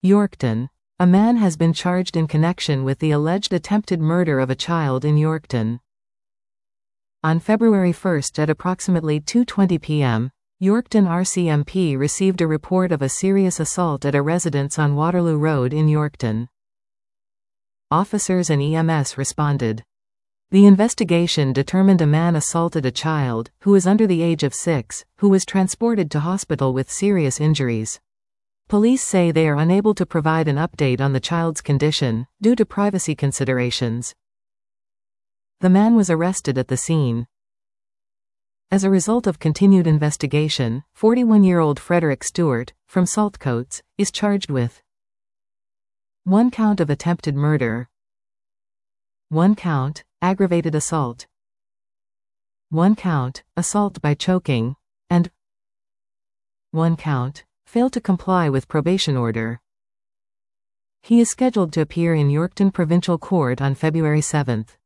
Yorkton. A man has been charged in connection with the alleged attempted murder of a child in Yorkton. On February 1 at approximately 2:20 p.m., Yorkton RCMP received a report of a serious assault at a residence on Waterloo Road in Yorkton. Officers and EMS responded. The investigation determined a man assaulted a child, who was under the age of 6, who was transported to hospital with serious injuries. Police say they are unable to provide an update on the child's condition, due to privacy considerations. The man was arrested at the scene. As a result of continued investigation, 41-year-old Frederick Stewart, from Saltcoats, is charged with 1 count of attempted murder, 1 count, aggravated assault, 1 count, assault by choking, and 1 count, failed to comply with probation order. He is scheduled to appear in Yorkton Provincial Court on February 7.